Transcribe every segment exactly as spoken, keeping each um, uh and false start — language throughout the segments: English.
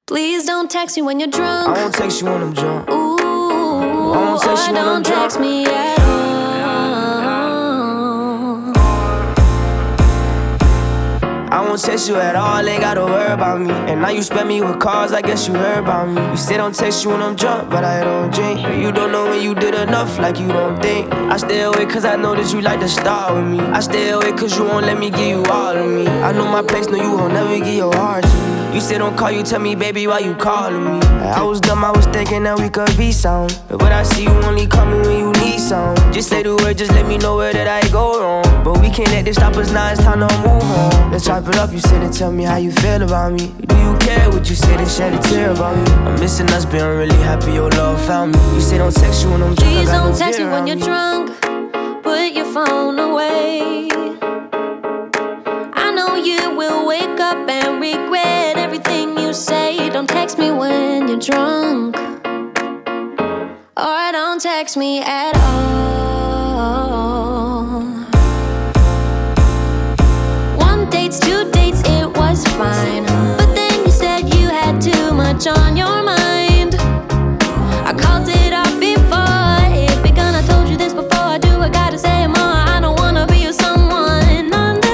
Please don't text me when you're drunk. I won't text you when I'm drunk. Ooh, I won't text you when I'm or don't drunk. text me at all. I won't text you at all, ain't gotta worry about me. And now you spend me with calls, I guess you heard about me. You say don't text you when I'm drunk, but I don't drink. You don't know when you did enough, like you don't think. I stay away cause I know that you like to start with me. I stay away cause you won't let me give you all of me. I know my place, no you won't never give your heart to me. You say don't call, you tell me baby why you calling me. I was dumb, I was thinking that we could be sound. But I see you only call me when you need some. Just say the word, just let me know where did I go wrong. But we can't let this stop us now, it's time to move on. Let's chop it up, you sit and tell me how you feel about me. Do you care what you say and shed a tear about me? I'm missing us, but I'm really happy your love found me. You say don't text you when I'm drunk. Please I got don't no text me beer when on you're me. drunk. Put your phone away. I know you will wake up and regret everything you say. Don't text me when you're drunk. Or don't text me at all. One dates, two dates, it was fine. But then you said you had too much on your mind. I called it off before it begun. I told you this before. I do, I gotta say more. I don't wanna be with someone on the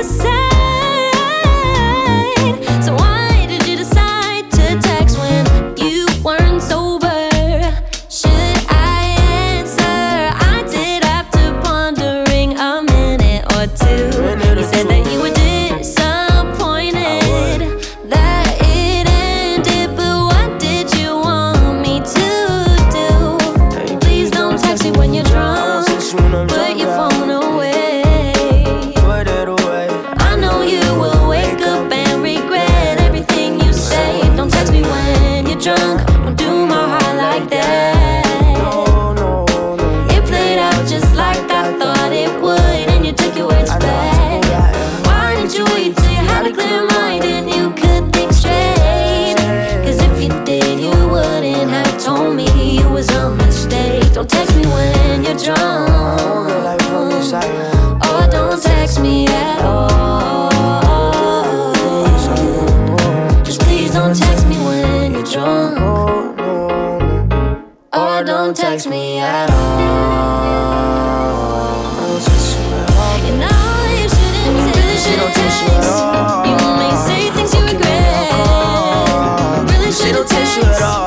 side. So why did you decide to text when you weren't sober? Should I answer? I did after pondering a minute or two. You said that you were disappointed that it ended, but what did you want me to do? Please don't text me when you're drunk. Put your phone away. Put it away. I know you will wake up and regret everything you say. Don't text me when you're drunk. Don't do my heart like that. No, no, no. It played out just like I thought it would, and you took your words I know I back. took it back. Why didn't you wait till you had a clear mind and you could think straight? Cause if you did, you wouldn't have told me it was a mistake. Don't text me when you're drunk. Or don't text me at all. Just please don't text me when you're drunk. Or don't text me at all. You know you shouldn't text. You may say things you regret. Really shouldn't text.